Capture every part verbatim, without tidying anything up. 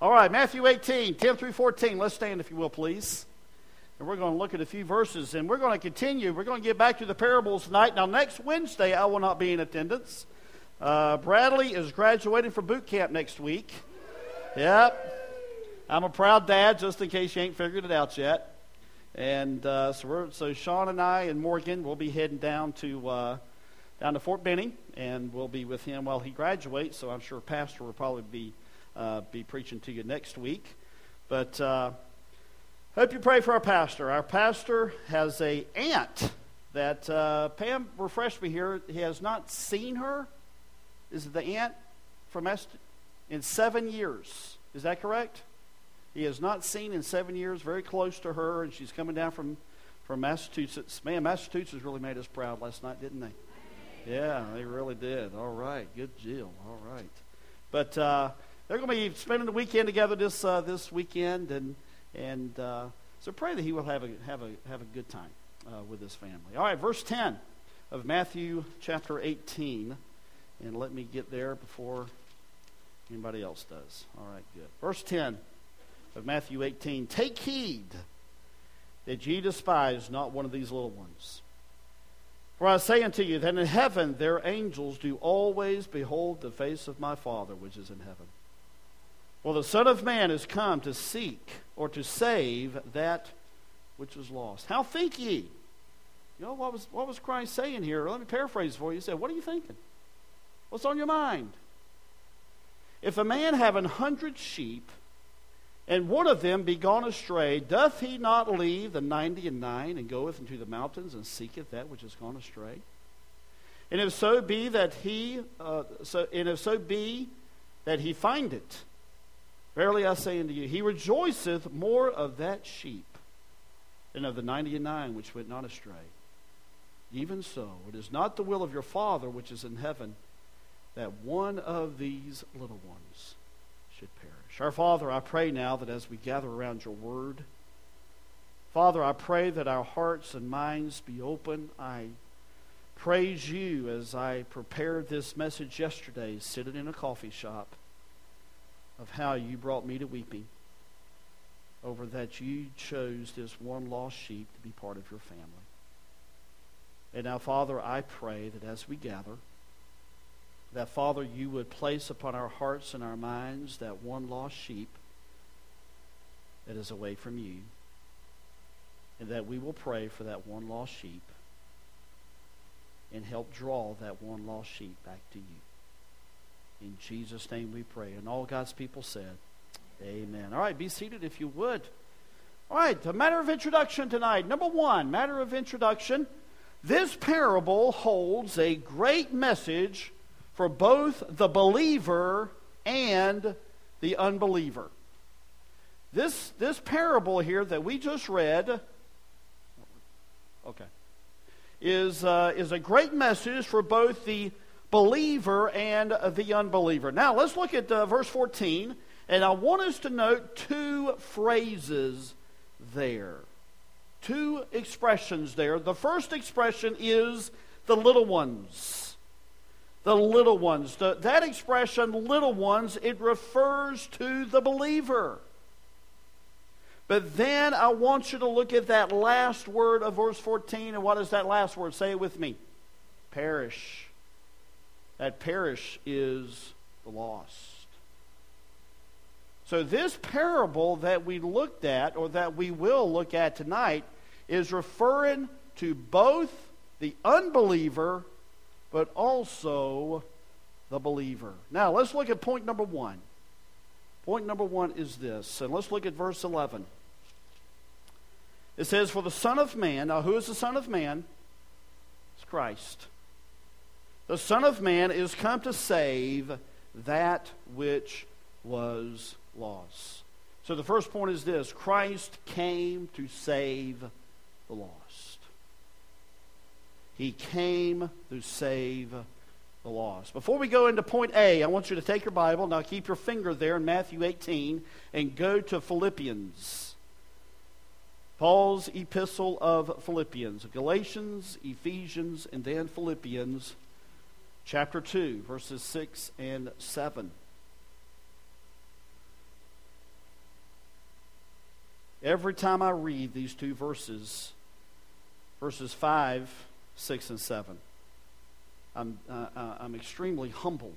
All right, Matthew eighteen, ten through fourteen. Let's stand, if you will, please. And we're going to look at a few verses, and we're going to continue. We're going to get back to the parables tonight. Now, next Wednesday, I will not be in attendance. Uh, Bradley is graduating from boot camp next week. Yep. I'm a proud dad, just in case you ain't figured it out yet. And uh, so, we're, so Sean and I and Morgan will be heading down to uh, down to Fort Benning, and we'll be with him while he graduates. So I'm sure Pastor will probably be uh, be preaching to you next week. But uh, hope you pray for our pastor. Our pastor has a aunt that uh, Pam refreshed me here. He has not seen her. Is it the aunt from Est- in seven years? Is that correct? He has not seen in seven years. Very close to her, and she's coming down from from Massachusetts. Man, Massachusetts really made us proud last night, didn't they? Yeah, they really did. All right, good deal. All right, but uh, they're going to be spending the weekend together this uh, this weekend, and and uh, so pray that he will have a have a have a good time uh, with his family. All right, verse ten of Matthew chapter eighteen, and let me get there before anybody else does. All right, good. Verse ten of Matthew eighteen: Take heed that ye despise not one of these little ones. For I say unto you that in heaven their angels do always behold the face of my Father which is in heaven. Well, the Son of Man is come to seek or to save that which was lost. How think ye? You know, what was what was Christ saying here? Let me paraphrase for you. He said, what are you thinking? What's on your mind? If a man have an hundred sheep, and one of them be gone astray, doth he not leave the ninety and nine, and goeth into the mountains, and seeketh that which is gone astray? And if so be that he, uh, so, and if so be that he find it, verily I say unto you, he rejoiceth more of that sheep than of the ninety and nine which went not astray. Even so, it is not the will of your Father which is in heaven that one of these little ones should perish. Our Father, I pray now that as we gather around your word, Father, I pray that our hearts and minds be open. I praise you as I prepared this message yesterday, sitting in a coffee shop, of how you brought me to weeping over that you chose this one lost sheep to be part of your family. And now, Father, I pray that as we gather, that, Father, you would place upon our hearts and our minds that one lost sheep that is away from you, and that we will pray for that one lost sheep and help draw that one lost sheep back to you. In Jesus' name we pray. And all God's people said, amen. All right, be seated if you would. All right, the matter of introduction tonight. Number one, matter of introduction. This parable holds a great message for both the believer and the unbeliever. This, this parable here that we just read, okay, is, uh, is a great message for both the believer and the unbeliever. Now, let's look at uh, verse fourteen, and I want us to note two phrases there. Two expressions there. The first expression is the little ones. The little ones. The, that expression, little ones, it refers to the believer. But then I want you to look at that last word of verse fourteen. And what is that last word? Say it with me. Perish. That perish is the lost. So this parable that we looked at, or that we will look at tonight, is referring to both the unbeliever but also the believer. Now, let's look at point number one. Point number one is this, and let's look at verse eleven. It says, for the Son of Man, now who is the Son of Man? It's Christ. The Son of Man is come to save that which was lost. So the first point is this: Christ came to save the lost. He came to save the lost. Before we go into point A, I want you to take your Bible, now keep your finger there in Matthew eighteen, and go to Philippians. Paul's epistle of Philippians. Galatians, Ephesians, and then Philippians chapter two, verses six and seven. every time I read these two verses, verses five, six, and seven, I'm, uh, uh, I'm extremely humbled.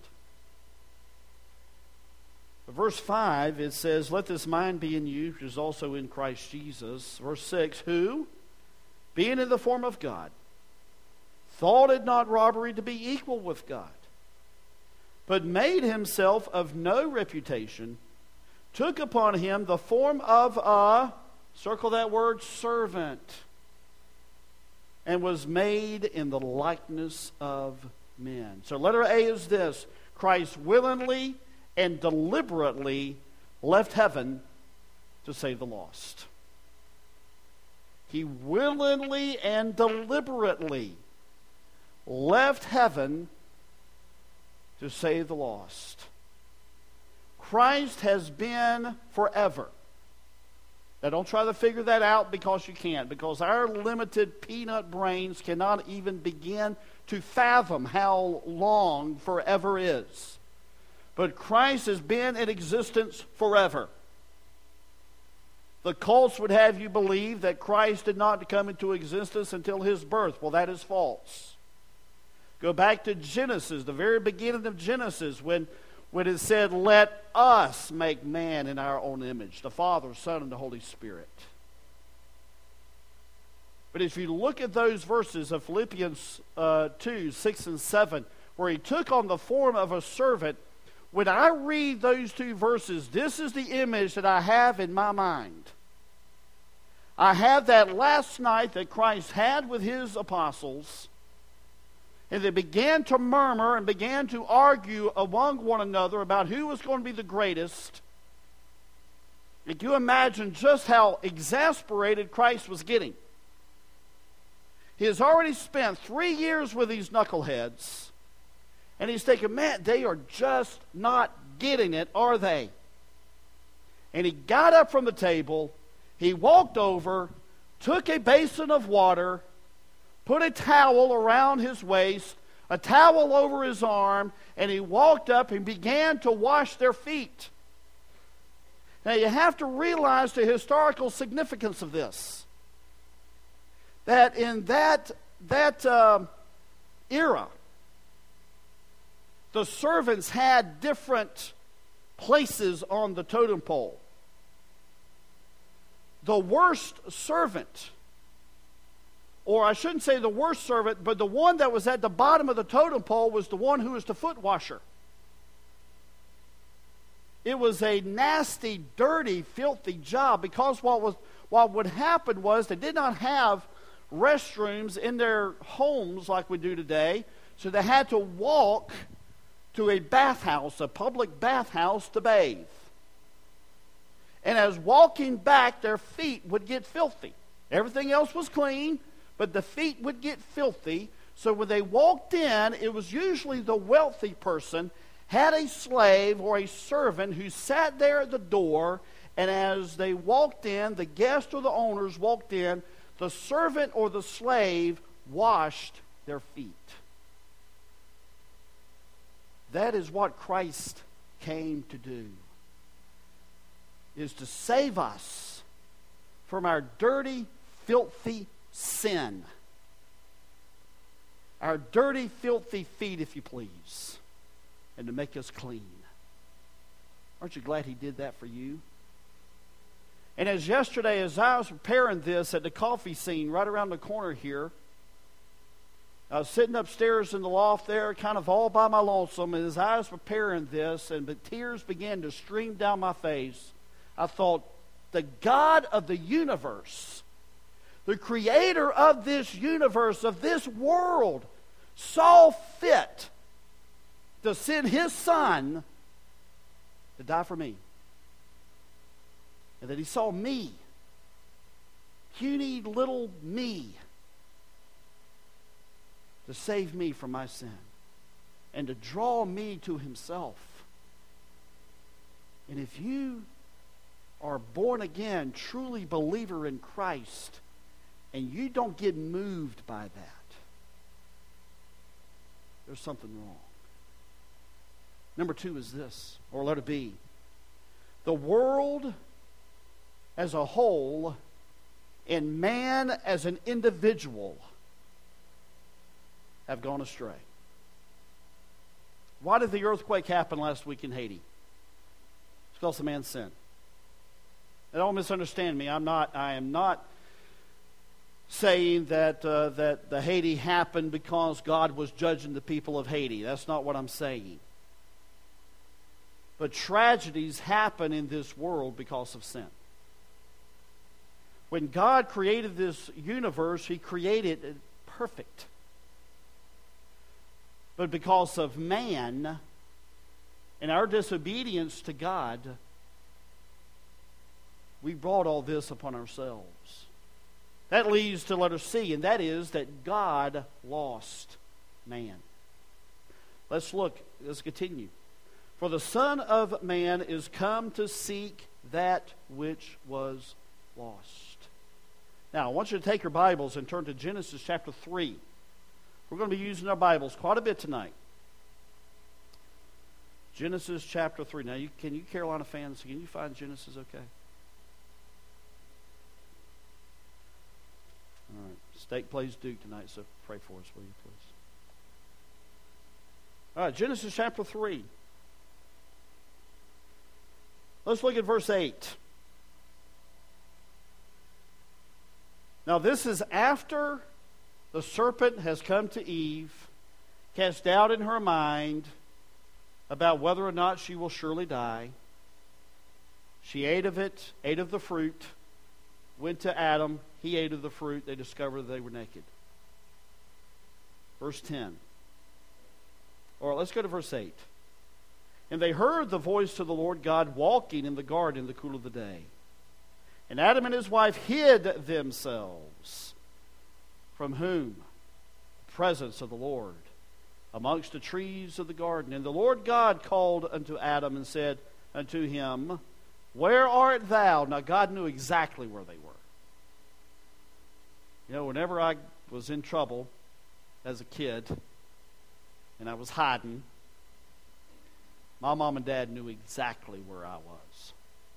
Verse five, it says, let this mind be in you, which is also in Christ Jesus. Verse six, who, being in the form of God, thought it not robbery to be equal with God, but made himself of no reputation, took upon him the form of a, circle that word, servant, and was made in the likeness of men. So letter A is this: Christ willingly and deliberately left heaven to save the lost. He willingly and deliberately left heaven to save the lost. Christ has been forever. Now don't try to figure that out, because you can't, because our limited peanut brains cannot even begin to fathom how long forever is. But Christ has been in existence forever. The cults would have you believe that Christ did not come into existence until his birth. Well, that is false. Go back to Genesis, the very beginning of Genesis, when, when it said, let us make man in our own image, the Father, Son, and the Holy Spirit. But if you look at those verses of Philippians uh, two, six, and seven, where he took on the form of a servant, when I read those two verses, this is the image that I have in my mind. I have that last night that Christ had with his apostles, and they began to murmur and began to argue among one another about who was going to be the greatest. Can you imagine just how exasperated Christ was getting? He has already spent three years with these knuckleheads, and he's thinking, man, they are just not getting it, are they? And he got up from the table, he walked over, took a basin of water, put a towel around his waist, a towel over his arm, and he walked up and began to wash their feet. Now you have to realize the historical significance of this. That in that, that uh, era, the servants had different places on the totem pole. The worst servant, or I shouldn't say the worst servant, but the one that was at the bottom of the totem pole was the one who was the foot washer. It was a nasty, dirty, filthy job, because what was what would happen was they did not have restrooms in their homes like we do today, so they had to walk to a bathhouse, a public bathhouse, to bathe. And as walking back, their feet would get filthy. Everything else was clean, but the feet would get filthy. So when they walked in, it was usually the wealthy person had a slave or a servant who sat there at the door, and as they walked in, the guest or the owners walked in, the servant or the slave washed their feet. That is what Christ came to do, is to save us from our dirty, filthy sin. Our dirty, filthy feet, if you please, and to make us clean. Aren't you glad he did that for you? And as yesterday, as I was preparing this at the coffee scene right around the corner here, I was sitting upstairs in the loft there, kind of all by my lonesome, and as I was preparing this, and the tears began to stream down my face, I thought, the God of the universe, the creator of this universe, of this world, saw fit to send his son to die for me. And that he saw me, puny little me, to save me from my sin and to draw me to himself. And if you are born again, truly believer in Christ, and you don't get moved by that, there's something wrong. Number two is this, or letter B. The world as a whole and man as an individual have gone astray. Why did the earthquake happen last week in Haiti? It's because of man's sin. And don't misunderstand me. I'm not. I am not saying that uh, that the Haiti happened because God was judging the people of Haiti. That's not what I'm saying. But tragedies happen in this world because of sin. When God created this universe, He created it perfect. But because of man and our disobedience to God, we brought all this upon ourselves. That leads to letter C, and that is that God lost man. Let's look. Let's continue. For the Son of Man is come to seek that which was lost. Now, I want you to take your Bibles and turn to Genesis chapter three. We're going to be using our Bibles quite a bit tonight. Genesis chapter three. Now, you, can you Carolina fans, can you find Genesis okay? All right. State plays Duke tonight, so pray for us, will you, please? All right, Genesis chapter three. Let's look at verse eight. Now, this is after the serpent has come to Eve, cast doubt in her mind about whether or not she will surely die. She ate of it, ate of the fruit, went to Adam. He ate of the fruit. They discovered that they were naked. Verse ten. Or let's go to verse eight. And they heard the voice of the Lord God walking in the garden in the cool of the day. And Adam and his wife hid themselves. From whom? The presence of the Lord. Amongst the trees of the garden. And the Lord God called unto Adam and said unto him, Where art thou? Now God knew exactly where they were. You know, whenever I was in trouble as a kid, and I was hiding, my mom and dad knew exactly where I was.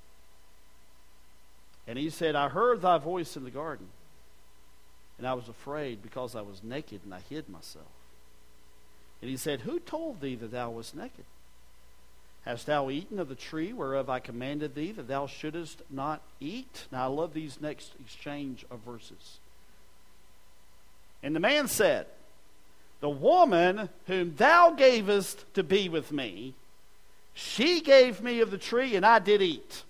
And he said, I heard thy voice in the garden, and I was afraid because I was naked, and I hid myself. And he said, Who told thee that thou wast naked? Hast thou eaten of the tree whereof I commanded thee that thou shouldest not eat? Now I love these next exchange of verses. And the man said, The woman whom thou gavest to be with me, she gave me of the tree, and I did eat.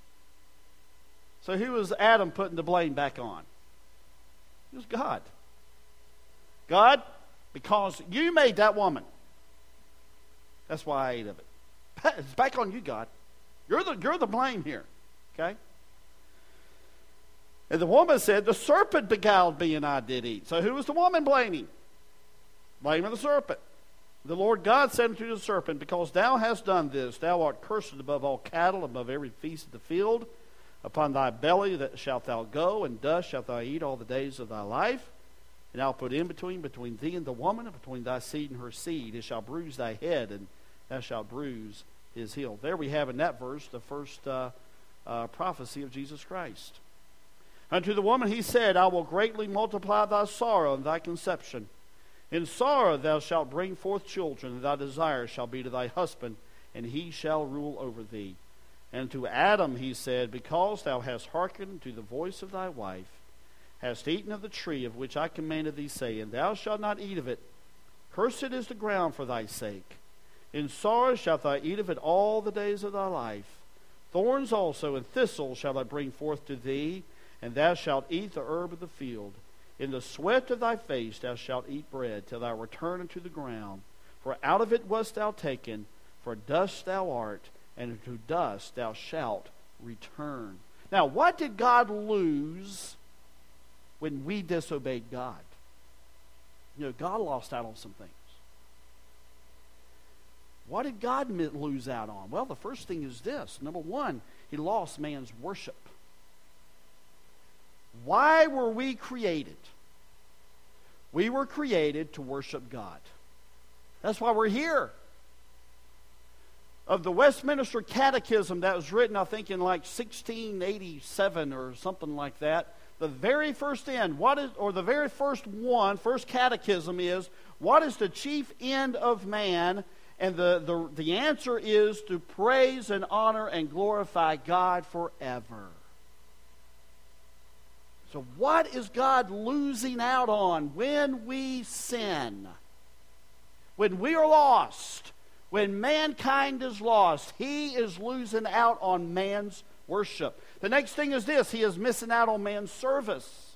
So who was Adam putting the blame back on? It was God. God, because you made that woman. That's why I ate of it. It's back on you, God. You're the, you're the blame here. Okay? And the woman said, The serpent beguiled me, and I did eat. So who was the woman blaming? Blaming the serpent. The Lord God said unto the serpent, Because thou hast done this, thou art cursed above all cattle, above every beast of the field. Upon thy belly that shalt thou go, and dust shalt thou eat all the days of thy life. And I'll put in between, between thee and the woman, and between thy seed and her seed. It shall bruise thy head, and thou shalt bruise his heel. There we have in that verse the first uh, uh, prophecy of Jesus Christ. Unto the woman he said, I will greatly multiply thy sorrow and thy conception. In sorrow thou shalt bring forth children, and thy desire shall be to thy husband, and he shall rule over thee. And to Adam he said, Because thou hast hearkened to the voice of thy wife, hast eaten of the tree of which I commanded thee, saying, Thou shalt not eat of it. Cursed is the ground for thy sake. In sorrow shalt thou eat of it all the days of thy life. Thorns also and thistles shall I bring forth to thee, and thou shalt eat the herb of the field. In the sweat of thy face thou shalt eat bread, till thou return unto the ground. For out of it wast thou taken, for dust thou art, and into dust thou shalt return. Now, what did God lose when we disobeyed God? You know, God lost out on some things. What did God lose out on? Well, the first thing is this. Number one, he lost man's worship. Why were we created? We were created to worship God. That's why we're here. of the Westminster Catechism that was written, I think, in like sixteen eighty-seven or something like that. The very first end, what is, or the very first one, first catechism is, what is the chief end of man? And the, the, the answer is to praise and honor and glorify God forever. So what is God losing out on when we sin? When we are lost, when mankind is lost, He is losing out on man's worship. The next thing is this: He is missing out on man's service.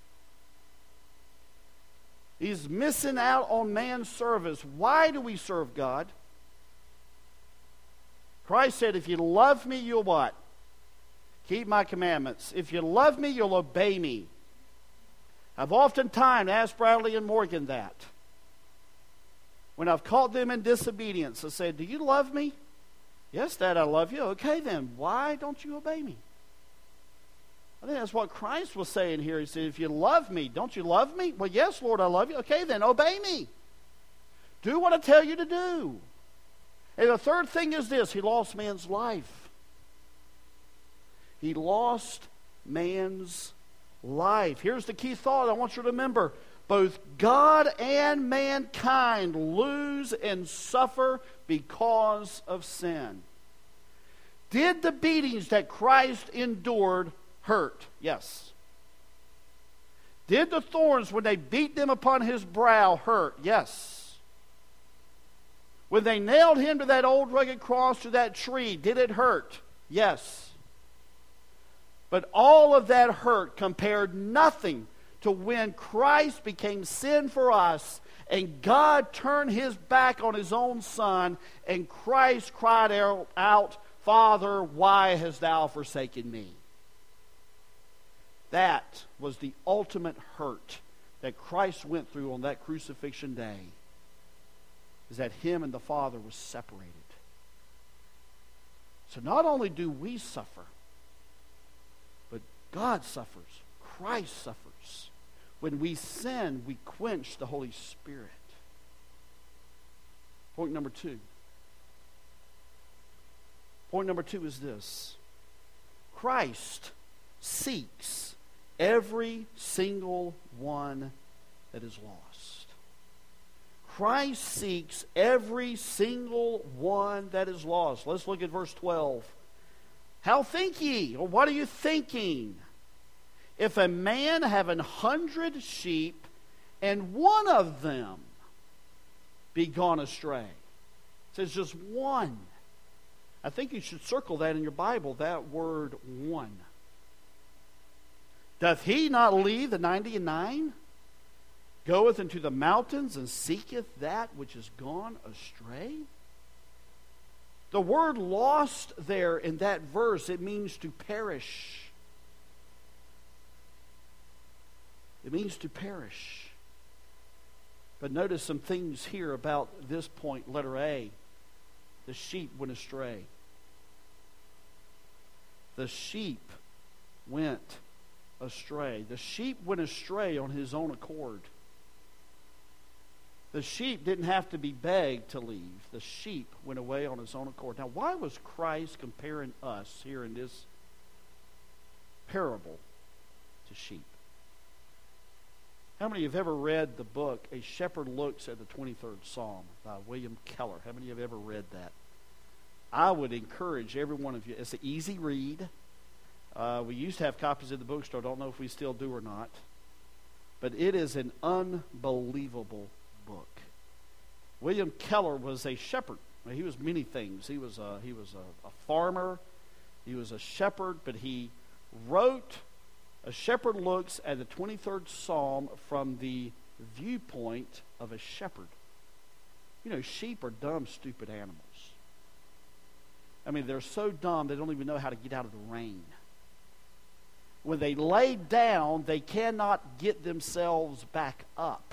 He's missing out on man's service. Why do we serve God? Christ said, if you love me, you'll what? Keep my commandments. If you love me, you'll obey me. I've oftentimes asked Bradley and Morgan that. When I've caught them in disobedience, I said, do you love me? Yes, Dad, I love you. Okay, then, why don't you obey me? I think that's what Christ was saying here. He said, if you love me, don't you love me? Well, yes, Lord, I love you. Okay, then, obey me. Do what I tell you to do. And the third thing is this: He lost man's life. He lost man's life. Here's the key thought I want you to remember. Both God and mankind lose and suffer because of sin. Did the beatings that Christ endured hurt? Yes. Did the thorns, when they beat them upon His brow, hurt? Yes. When they nailed Him to that old rugged cross, to that tree, did it hurt? Yes. But all of that hurt compared nothing to when Christ became sin for us, and God turned His back on His own Son, and Christ cried out, Father, why hast Thou forsaken me? That was the ultimate hurt that Christ went through on that crucifixion day, is that Him and the Father were separated. So not only do we suffer, but God suffers. Christ suffers. When we sin, we quench the Holy Spirit. Point number two. Point number two is this: Christ seeks every single one that is lost. Christ seeks every single one that is lost. Let's look at verse twelve. How think ye? Or what are you thinking? If a man have an hundred sheep, and one of them be gone astray. It says just one. I think you should circle that in your Bible, that word one. Doth he not leave the ninety and nine? Goeth into the mountains and seeketh that which is gone astray? The word lost there in that verse, it means to perish. It means to perish. But notice some things here about this point, letter A. The sheep went astray. The sheep went astray. The sheep went astray on his own accord. The sheep didn't have to be begged to leave. The sheep went away on his own accord. Now, why was Christ comparing us here in this parable to sheep? How many have ever read the book, A Shepherd Looks at the twenty-third Psalm by William Keller? How many have ever read that? I would encourage every one of you. It's an easy read. Uh, we used to have copies in the bookstore. I don't know if we still do or not. But it is an unbelievable book. William Keller was a shepherd. He was many things. He was a, he was a, a farmer. He was a shepherd. But he wrote A Shepherd Looks at the twenty-third Psalm from the viewpoint of a shepherd. You know, sheep are dumb, stupid animals. I mean, they're so dumb they don't even know how to get out of the rain. When they lay down, they cannot get themselves back up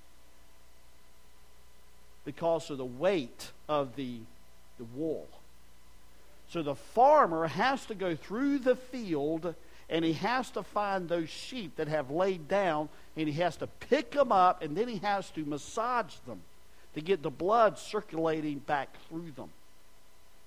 because of the weight of the, the wool. So the farmer has to go through the field, and he has to find those sheep that have laid down, and he has to pick them up, and then he has to massage them to get the blood circulating back through them.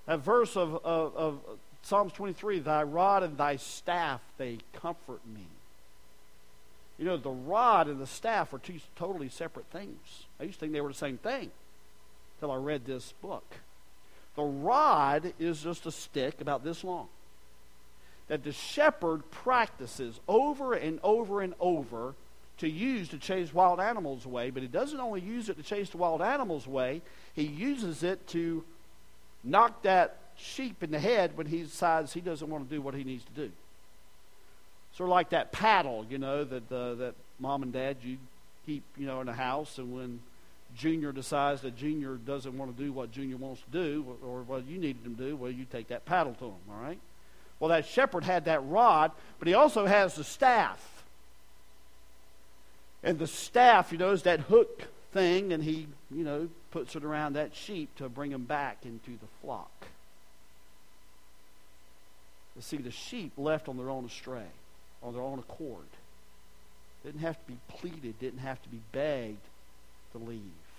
That verse of, of, of Psalms twenty-three, thy rod and thy staff, they comfort me. You know, the rod and the staff are two totally separate things. I used to think they were the same thing until I read this book. The rod is just a stick about this long that the shepherd practices over and over and over to use to chase wild animals away, but he doesn't only use it to chase the wild animals away, he uses it to knock that sheep in the head when he decides he doesn't want to do what he needs to do. Sort of like that paddle, you know, that uh, that mom and dad you keep, you know, in the house, and when Junior decides that Junior doesn't want to do what Junior wants to do, or, or what you needed him to do, well, you take that paddle to him, all right? Well, that shepherd had that rod, but he also has the staff. And the staff, you know, is that hook thing, and he, you know, puts it around that sheep to bring him back into the flock. You see, the sheep left on their own astray, on their own accord. Didn't have to be pleaded, didn't have to be begged to leave.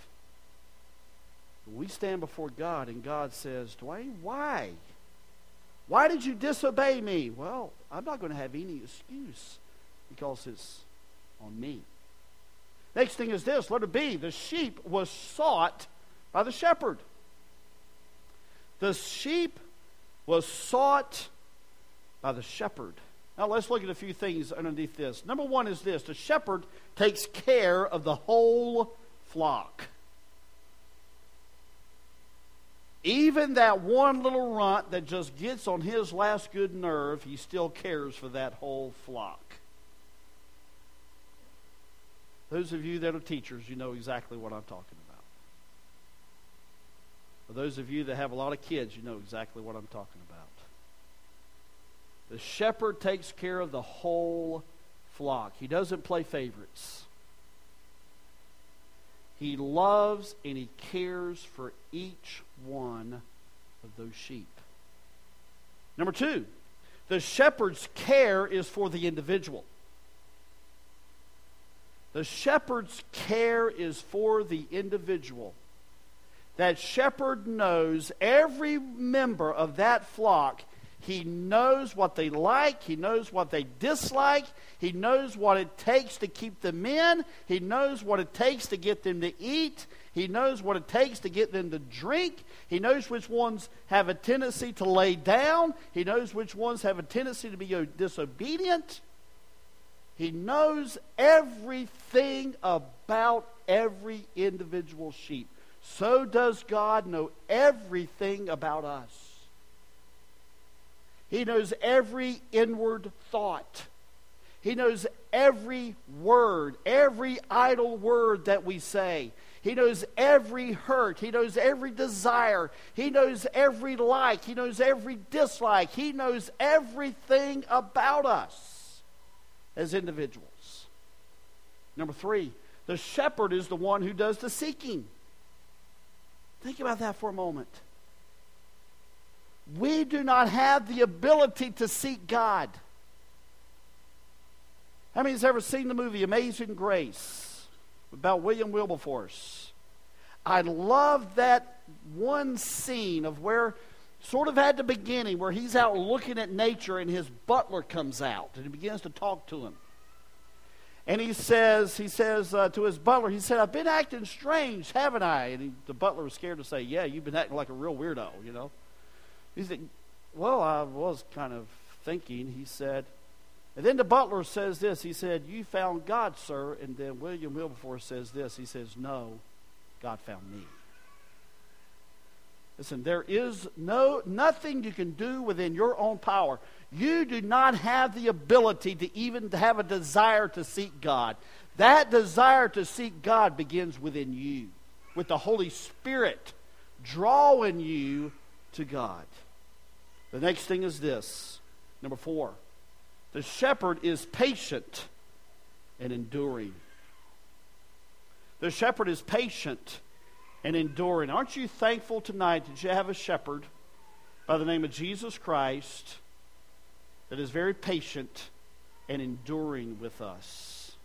We stand before God, and God says, Dwayne, why? Why did you disobey me? Well, I'm not going to have any excuse because it's on me. Next thing is this, letter B, the sheep was sought by the shepherd. The sheep was sought by the shepherd. Now let's look at a few things underneath this. Number one is this, the shepherd takes care of the whole flock. Even that one little runt that just gets on his last good nerve, he still cares for that whole flock. Those of you that are teachers, you know exactly what I'm talking about. For those of you that have a lot of kids, you know exactly what I'm talking about. The shepherd takes care of the whole flock. He doesn't play favorites. He loves and he cares for each one of those sheep. Number two, the shepherd's care is for the individual. The shepherd's care is for the individual. That shepherd knows every member of that flock. He knows what they like. He knows what they dislike. He knows what it takes to keep them in. He knows what it takes to get them to eat. He knows what it takes to get them to drink. He knows which ones have a tendency to lay down. He knows which ones have a tendency to be disobedient. He knows everything about every individual sheep. So does God know everything about us. He knows every inward thought. He knows every word, every idle word that we say. He knows every hurt. He knows every desire. He knows every like. He knows every dislike. He knows everything about us as individuals. Number three, the shepherd is the one who does the seeking. Think about that for a moment. We do not have the ability to seek God. How many has ever seen the movie Amazing Grace about William Wilberforce? I love that one scene of where, sort of at the beginning, where he's out looking at nature and his butler comes out and he begins to talk to him. And he says, he says uh, to his butler, he said, I've been acting strange, haven't I? And he, the butler was scared to say, yeah, you've been acting like a real weirdo, you know. He said, well, I was kind of thinking, he said. And then the butler says this. He said, you found God, sir. And then William Wilberforce says this. He says, no, God found me. Listen, there is no nothing you can do within your own power. You do not have the ability to even have a desire to seek God. That desire to seek God begins within you, with the Holy Spirit drawing you to God. The next thing is this. Number four. The shepherd is patient and enduring. The shepherd is patient and enduring. Aren't you thankful tonight that you have a shepherd by the name of Jesus Christ that is very patient and enduring with us?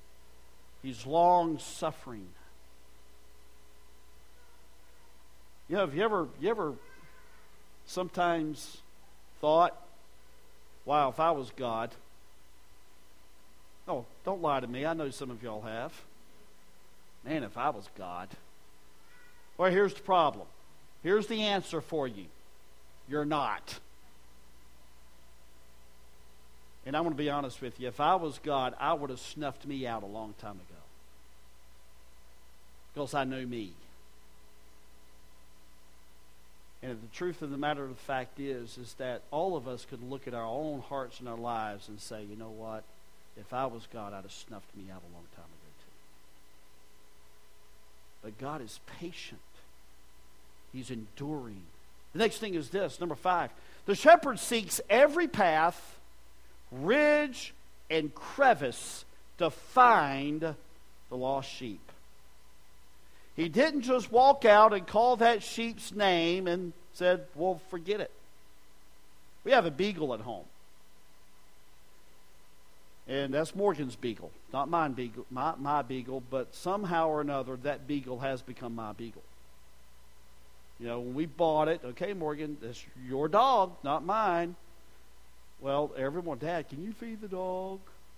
He's long-suffering. You know, have you ever, you ever sometimes thought, wow, if I was God. Oh, don't lie to me. I know some of y'all have. Man, if I was God. Well, here's the problem. Here's the answer for you. You're not. And I'm going to be honest with you. If I was God, I would have snuffed me out a long time ago. Because I know me. And the truth of the matter of the fact is, is that all of us could look at our own hearts and our lives and say, you know what? If I was God, I'd have snuffed me out a long time ago too. But God is patient. He's enduring. The next thing is this, number five. The shepherd seeks every path, ridge, and crevice to find the lost sheep. He didn't just walk out and call that sheep's name and said, well, forget it. We have a beagle at home. And that's Morgan's beagle. Not mine beagle, my, my beagle, but somehow or another that beagle has become my beagle. You know, when we bought it, okay, Morgan, that's your dog, not mine. Well, everyone, Dad, can you feed the dog?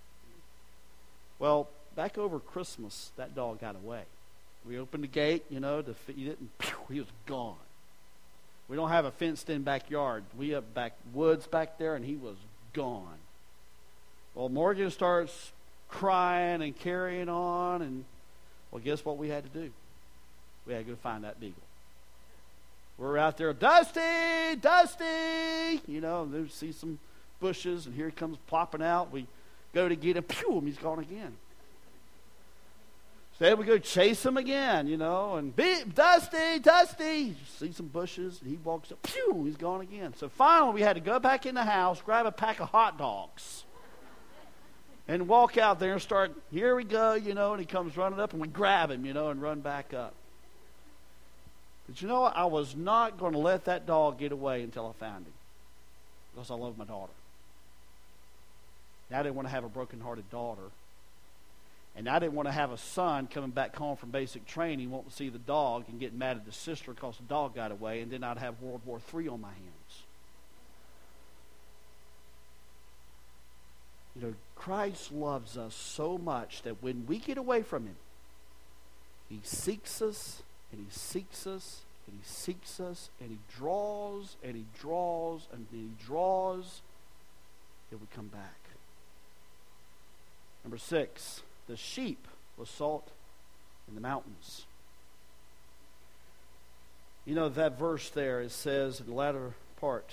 Well, back over Christmas, that dog got away. We opened the gate, you know, to feed it, and pew, he was gone. We don't have a fenced-in backyard. We have back woods back there, and he was gone. Well, Morgan starts crying and carrying on, and, well, guess what we had to do? We had to go find that beagle. We're out there, Dusty, Dusty, you know, and there see some bushes, and here he comes plopping out. We go to get him, pew, and he's gone again. So then we go chase him again, you know, and beep, Dusty, Dusty. You see some bushes, and he walks up, pew, he's gone again. So finally we had to go back in the house, grab a pack of hot dogs, and walk out there and start, here we go, you know, and he comes running up, and we grab him, you know, and run back up. But you know what? I was not going to let that dog get away until I found him, because I love my daughter. And I didn't want to have a broken-hearted daughter. And I didn't want to have a son coming back home from basic training, wanting to see the dog and getting mad at his sister because the dog got away, and then I'd have World War Three on my hands. You know, Christ loves us so much that when we get away from Him, He seeks us, and He seeks us, and He seeks us, and He draws, and He draws, and He draws, till we come back. Number six. The sheep was sought in the mountains. You know that verse there, it says in the latter part,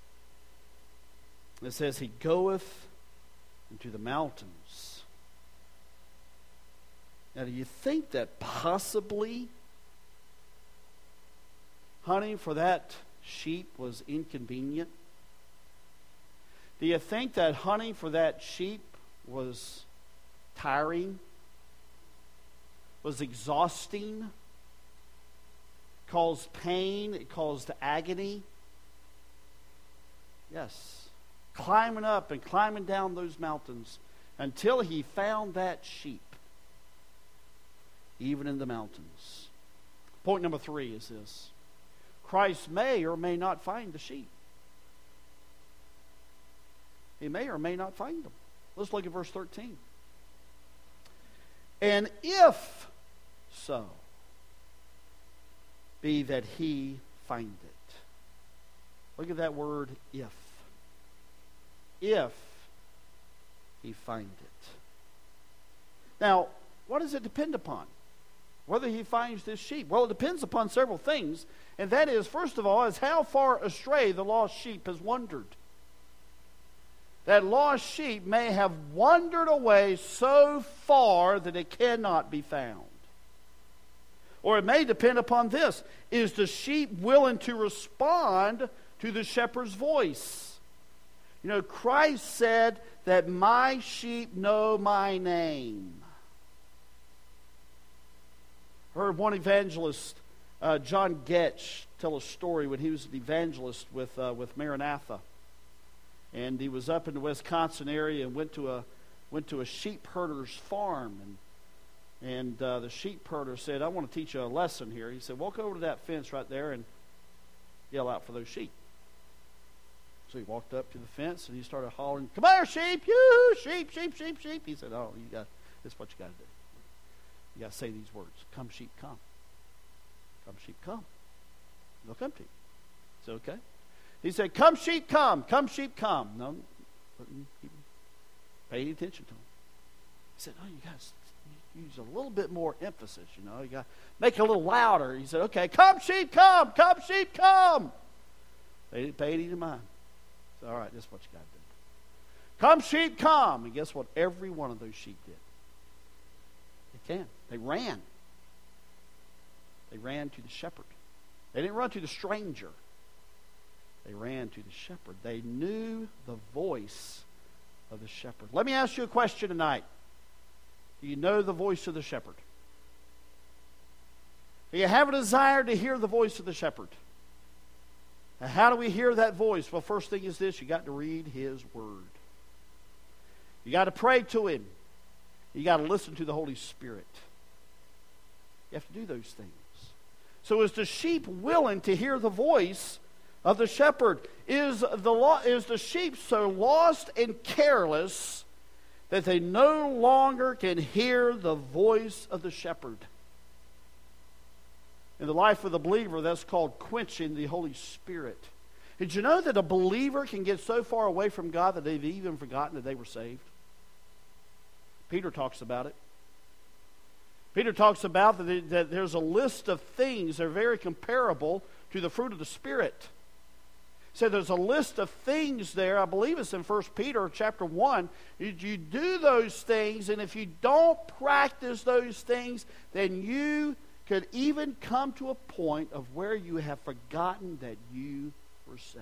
it says, He goeth into the mountains. Now, do you think that possibly hunting for that sheep was inconvenient? Do you think that hunting for that sheep was tiring, was exhausting, caused pain, it caused agony? Yes. Climbing up and climbing down those mountains until he found that sheep, even in the mountains. Point number three is this. Christ may or may not find the sheep. He may or may not find them. Let's look at verse thirteen. And if so, be that he find it. Look at that word, if. If he find it. Now, what does it depend upon? Whether he finds this sheep? Well, it depends upon several things. And that is, first of all, is how far astray the lost sheep has wandered. That lost sheep may have wandered away so far that it cannot be found. Or it may depend upon this. Is the sheep willing to respond to the shepherd's voice? You know, Christ said that my sheep know my name. I heard one evangelist, uh, John Getch, tell a story when he was an evangelist with uh, with Maranatha. And he was up in the Wisconsin area and went to a went to a sheep herder's farm. And and uh, the sheep herder said, I want to teach you a lesson here. He said, walk over to that fence right there and yell out for those sheep. So he walked up to the fence and he started hollering, "Come here, sheep! You sheep, sheep, sheep, sheep!" He said, "Oh, you got this is what you got to do. You got to say these words: Come, sheep, come. Come, sheep, come. They'll come to you." He said, "Okay." He said, "Come, sheep, come. Come, sheep, come." No, he paid attention to him. He said, "Oh, you guys use a little bit more emphasis. You know, you got to make it a little louder." He said, "Okay, come, sheep, come. Come, sheep, come." They didn't pay any mind. He said, "All right, this is what you got to do. Come, sheep, come." And guess what? Every one of those sheep did. They can. They ran. They ran to the shepherd. They didn't run to the stranger. They ran to the shepherd. They knew the voice of the shepherd. Let me ask you a question tonight. Do you know the voice of the shepherd? Do you have a desire to hear the voice of the shepherd? And how do we hear that voice? Well, first thing is this: you got to read his word. You got to pray to him. You got to listen to the Holy Spirit. You have to do those things. So is the sheep willing to hear the voice of the shepherd? Is the, lo- is the sheep so lost and careless that they no longer can hear the voice of the shepherd? In the life of the believer, that's called quenching the Holy Spirit. Did you know that a believer can get so far away from God that they've even forgotten that they were saved? Peter talks about it. Peter talks about that, that there's a list of things that are very comparable to the fruit of the Spirit. So there's a list of things there. I believe it's in First Peter chapter one. You, you do those things, and if you don't practice those things, then you could even come to a point of where you have forgotten that you were saved.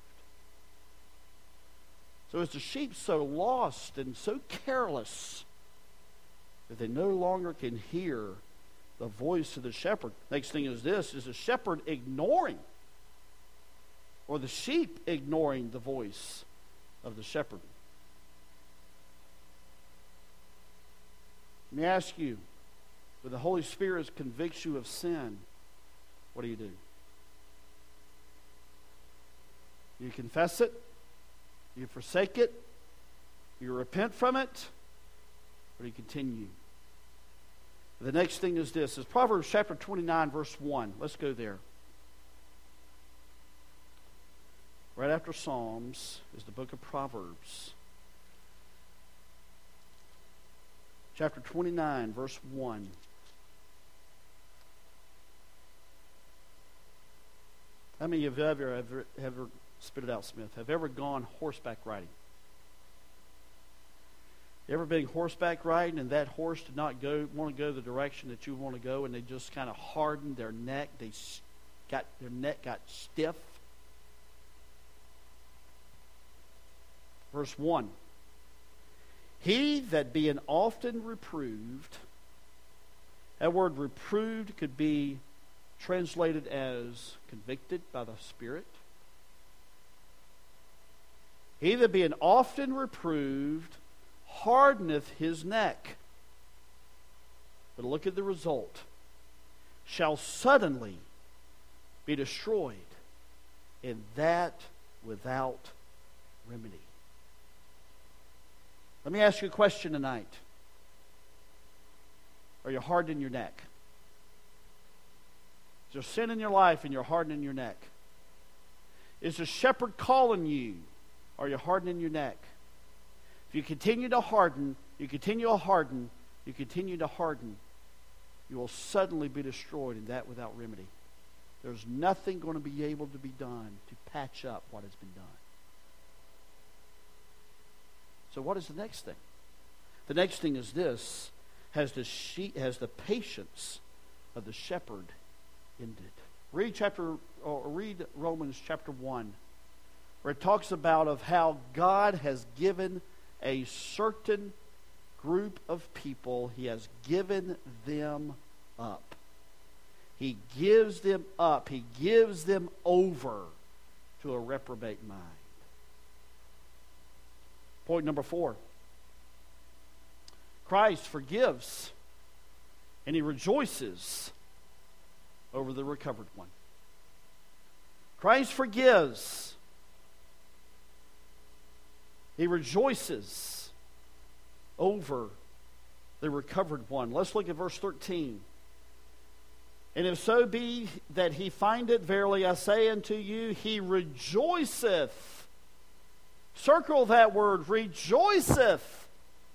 So is the sheep so lost and so careless that they no longer can hear the voice of the shepherd? Next thing is this: is the shepherd ignoring, or the sheep ignoring the voice of the shepherd? Let me ask you, when the Holy Spirit convicts you of sin, what do you do? You confess it? You forsake it? You repent from it? Or do you continue? The next thing is this: is Proverbs chapter twenty-nine, verse one. Let's go there. Right after Psalms is the book of Proverbs. Chapter twenty-nine, verse one. How many of you have ever, ever, ever spit it out, Smith, have ever gone horseback riding? You ever been horseback riding and that horse did not go want to go the direction that you want to go, and they just kind of hardened their neck? They got their neck got stiff. Verse one. He that being often reproved, that word reproved could be translated as convicted by the Spirit. He that being often reproved hardeneth his neck. But look at the result. Shall suddenly be destroyed, and that without remedy. Let me ask you a question tonight. Are you hardening your neck? Is there sin in your life and you're hardening your neck? Is the shepherd calling you? Are you hardening your neck? If you continue to harden, you continue to harden, you continue to harden, you will suddenly be destroyed, and that without remedy. There's nothing going to be able to be done to patch up what has been done. So what is the next thing? The next thing is this: has the sheep, has the patience of the shepherd ended? Read chapter or read Romans chapter one, where it talks about of how God has given a certain group of people, He has given them up. He gives them up. He gives them over to a reprobate mind. Point number four. Christ forgives and He rejoices over the recovered one. Christ forgives. He rejoices over the recovered one. Let's look at verse thirteen. And if so be that he find it, verily I say unto you, he rejoiceth. Circle that word, rejoiceth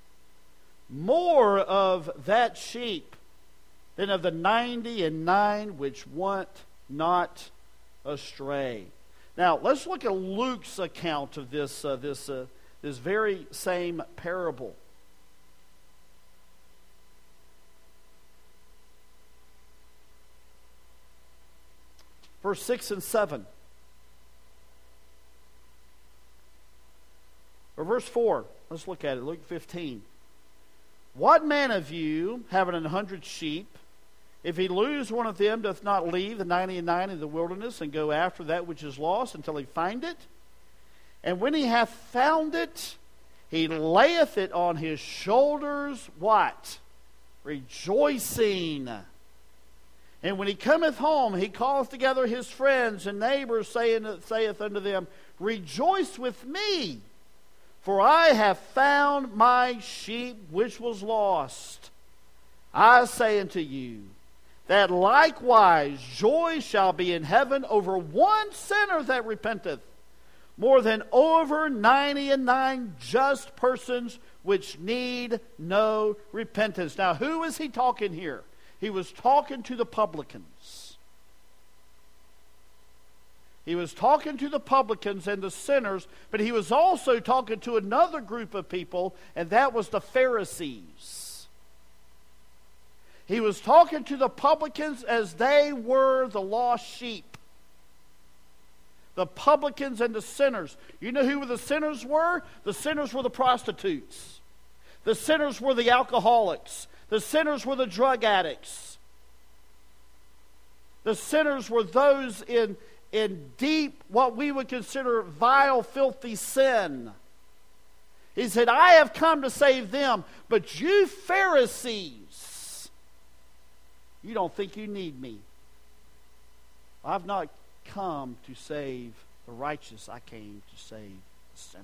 more of that sheep than of the ninety and nine which went not astray. Now, let's look at Luke's account of this, uh, this, uh, this very same parable. Verse six and seven. Or verse four. Let's look at it. Luke fifteen. What man of you, having an hundred sheep, if he lose one of them, doth not leave the ninety and nine in the wilderness, and go after that which is lost until he find it? And when he hath found it, he layeth it on his shoulders, what? Rejoicing. And when he cometh home, he calleth together his friends and neighbors, saying, saith unto them, Rejoice with me, for I have found my sheep which was lost. I say unto you, that likewise joy shall be in heaven over one sinner that repenteth, more than over ninety and nine just persons which need no repentance. Now, who is he talking here? He was talking to the publicans. He was talking to the publicans and the sinners, but he was also talking to another group of people, and that was the Pharisees. He was talking to the publicans as they were the lost sheep. The publicans and the sinners. You know who the sinners were? The sinners were the prostitutes. The sinners were the alcoholics. The sinners were the drug addicts. The sinners were those in, in deep, what we would consider vile, filthy sin. He said, I have come to save them, but you Pharisees, you don't think you need me. I've not come to save the righteous. I came to save the sinner.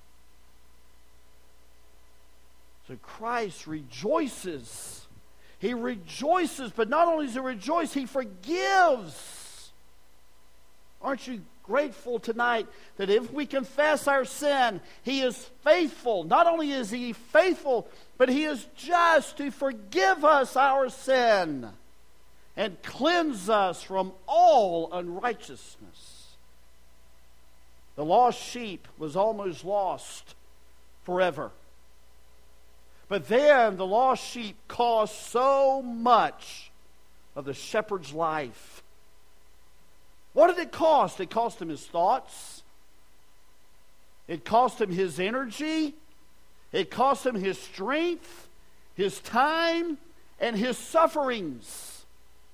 So Christ rejoices. He rejoices, but not only does he rejoice, he forgives. Aren't you grateful tonight that if we confess our sin, he is faithful. Not only is he faithful, but he is just to forgive us our sin and cleanse us from all unrighteousness. The lost sheep was almost lost forever. But then the lost sheep caused so much of the shepherd's life. What did it cost? It cost him his thoughts. It cost him his energy. It cost him his strength, his time, and his sufferings.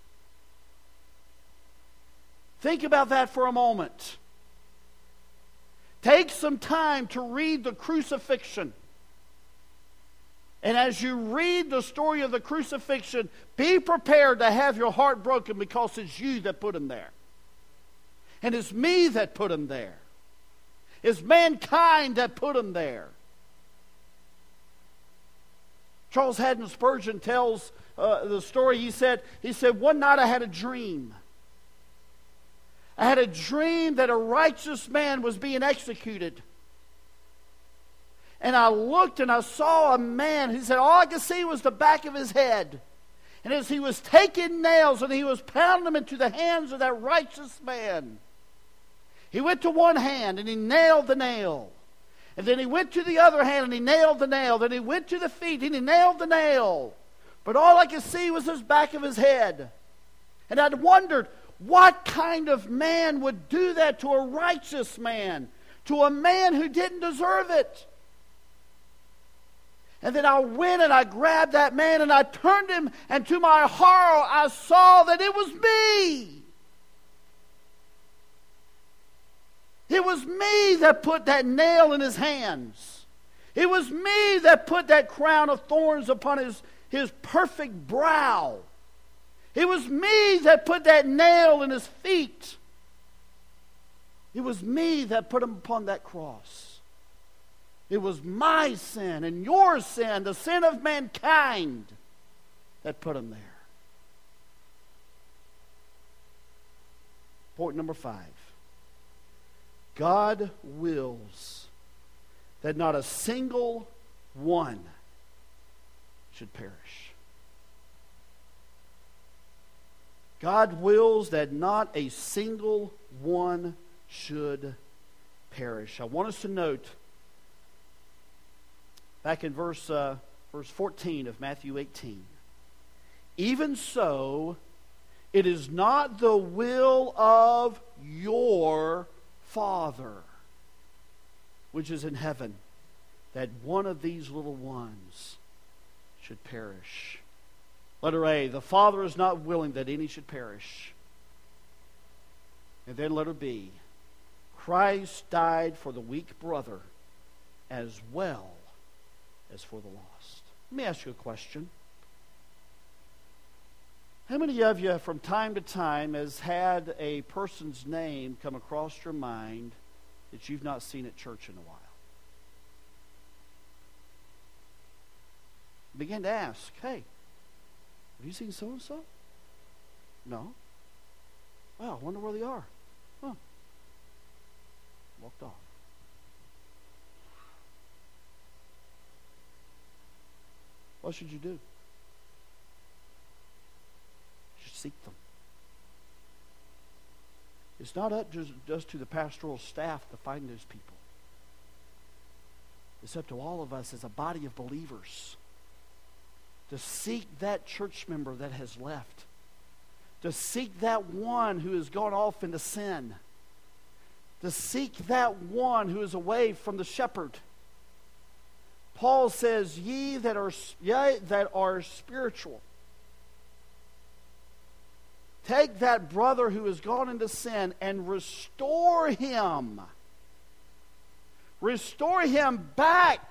Think about that for a moment. Take some time to read the crucifixion. And as you read the story of the crucifixion, be prepared to have your heart broken, because it's you that put him there. And it's me that put him there. It's mankind that put him there. Charles Haddon Spurgeon tells uh, the story. He said, he said, one night I had a dream. I had a dream that a righteous man was being executed. And I looked and I saw a man. He said, all I could see was the back of his head. And as he was taking nails and he was pounding them into the hands of that righteous man, he went to one hand and he nailed the nail. And then he went to the other hand and he nailed the nail. Then he went to the feet and he nailed the nail. But all I could see was his back of his head. And I'd wondered, what kind of man would do that to a righteous man? To a man who didn't deserve it? And then I went and I grabbed that man and I turned him, and to my horror I saw that it was me. It was me that put that nail in his hands. It was me that put that crown of thorns upon his, his perfect brow. It was me that put that nail in his feet. It was me that put him upon that cross. It was my sin and your sin, the sin of mankind, that put him there. Point number five. God wills that not a single one should perish. God wills that not a single one should perish. I want us to note back in verse uh, verse fourteen of Matthew eighteen. Even so, it is not the will of your Father, which is in heaven, that one of these little ones should perish. Letter A, the Father is not willing that any should perish. And then letter B, Christ died for the weak brother as well as for the lost. Let me ask you a question. How many of you from time to time has had a person's name come across your mind that you've not seen at church in a while? Begin to ask, hey, have you seen so-and-so? No. Wow, I wonder where they are. Huh. Walked off. What should you do? You should seek them. It's not up just, just to the pastoral staff to find those people. It's up to all of us as a body of believers to seek that church member that has left. To seek that one who has gone off into sin. To seek that one who is away from the shepherd. Paul says, ye that are, ye that are spiritual. Take that brother who has gone into sin and restore him. Restore him back.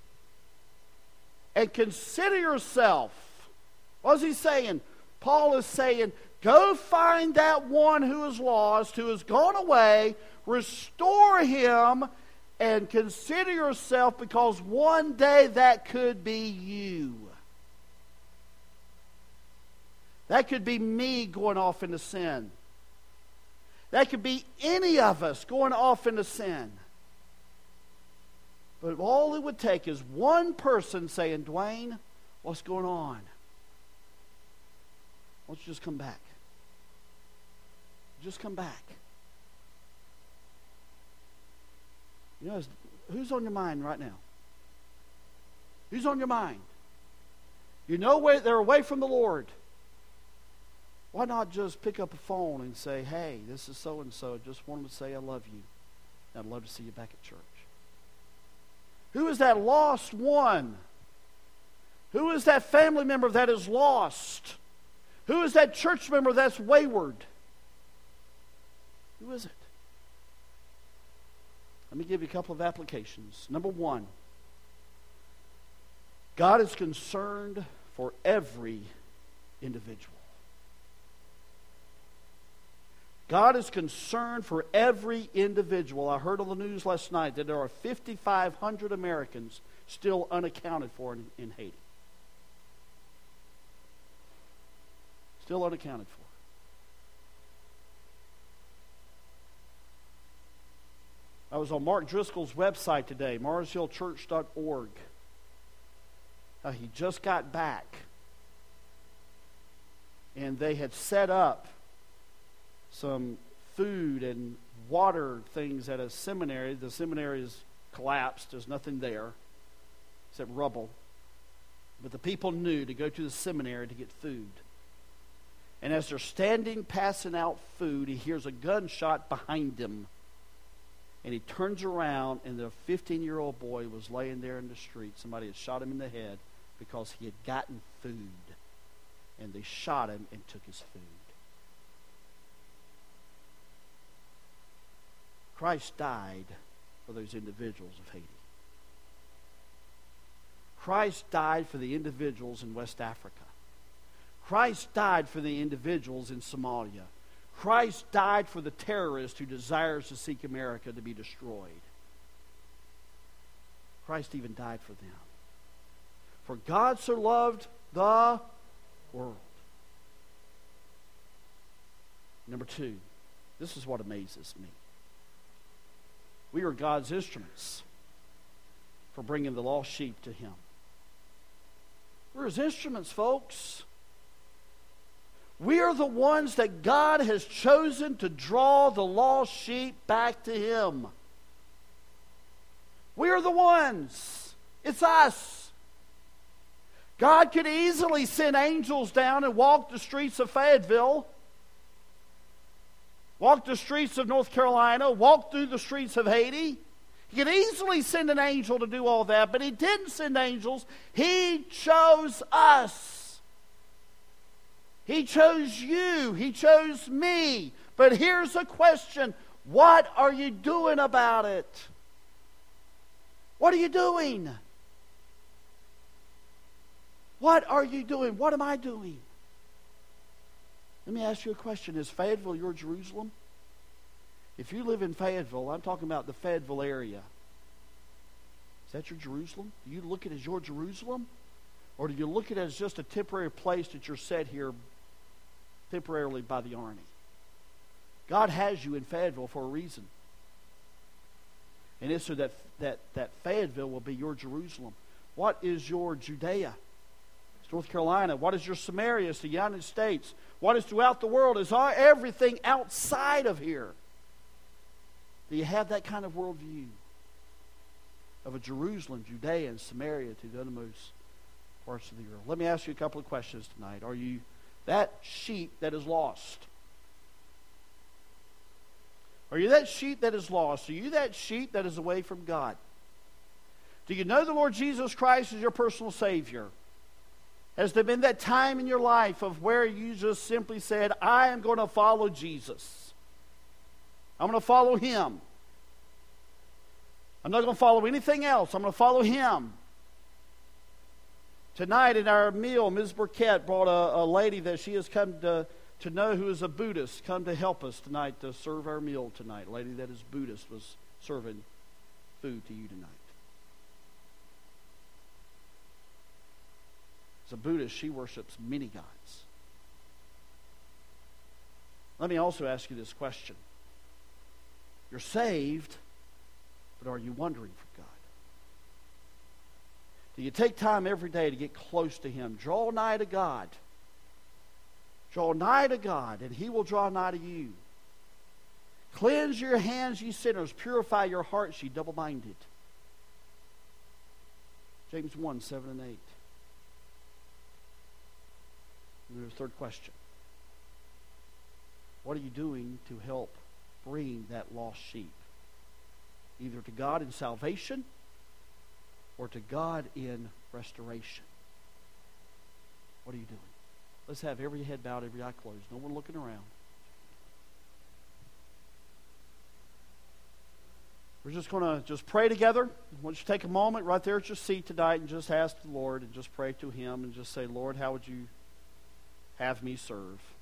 And consider yourself. What is he saying? Paul is saying, go find that one who is lost, who has gone away, restore him, and consider yourself, because one day that could be you. That could be me going off into sin. That could be any of us going off into sin. But all it would take is one person saying, Dwayne, what's going on? Why don't you just come back? Just come back. You know, who's on your mind right now? Who's on your mind? You know where they're away from the Lord. Why not just pick up a phone and say, hey, this is so-and-so. Just wanted to say I love you. I'd love to see you back at church. Who is that lost one? Who is that family member that is lost? Who is that church member that's wayward? Who is it? Let me give you a couple of applications. Number one, God is concerned for every individual. God is concerned for every individual. I heard on the news last night that there are fifty-five hundred Americans still unaccounted for in, in Haiti. Still unaccounted for. I was on Mark Driscoll's website today, mars hill church dot org. Uh, he just got back. And they had set up some food and water things at a seminary. The seminary is collapsed. There's nothing there except rubble. But the people knew to go to the seminary to get food. And as they're standing passing out food, he hears a gunshot behind him. And he turns around, and the fifteen-year-old boy was laying there in the street. Somebody had shot him in the head because he had gotten food. And they shot him and took his food. Christ died for those individuals of Haiti. Christ died for the individuals in West Africa. Christ died for the individuals in Somalia. Christ died for the terrorist who desires to seek America to be destroyed. Christ even died for them. For God so loved the world. Number two, this is what amazes me. We are God's instruments for bringing the lost sheep to Him. We're His instruments, folks. We are the ones that God has chosen to draw the lost sheep back to Him. We are the ones. It's us. God could easily send angels down and walk the streets of Fayetteville, walk the streets of North Carolina, walk through the streets of Haiti. He could easily send an angel to do all that, but He didn't send angels. He chose us. He chose you. He chose me. But here's a question. What are you doing about it? What are you doing? What are you doing? What am I doing? Let me ask you a question. Is Fayetteville your Jerusalem? If you live in Fayetteville, I'm talking about the Fayetteville area. Is that your Jerusalem? Do you look at it as your Jerusalem? Or do you look at it as just a temporary place that you're set here temporarily by the Army? God has you in Fayetteville for a reason. And it's so that, that, that Fayetteville will be your Jerusalem. What is your Judea? It's North Carolina. What is your Samaria? It's the United States. What is throughout the world? Is everything outside of here. Do you have that kind of worldview of a Jerusalem, Judea, and Samaria to the uttermost parts of the earth? Let me ask you a couple of questions tonight. Are you that sheep that is lost? Are you that sheep that is lost? Are you that sheep that is away from God? Do you know the Lord Jesus Christ as your personal Savior? Has there been that time in your life of where you just simply said, I am going to follow Jesus. I'm going to follow Him. I'm not going to follow anything else. I'm going to follow Him. Tonight in our meal, Miz Burkett brought a, a lady that she has come to, to know who is a Buddhist, come to help us tonight to serve our meal tonight. A lady that is Buddhist was serving food to you tonight. As a Buddhist, she worships many gods. Let me also ask you this question. You're saved, but are you wandering from God? Do you take time every day to get close to Him? Draw nigh to God. Draw nigh to God, and He will draw nigh to you. Cleanse your hands, ye sinners. Purify your hearts, ye double-minded. James one, seven and eight. And there's a third question. What are you doing to help bring that lost sheep either to God in salvation or to God in restoration? What are you doing? Let's have every head bowed, every eye closed. No one looking around. We're just going to just pray together. I want you to take a moment right there at your seat tonight and just ask the Lord and just pray to Him and just say, Lord, how would you have me serve?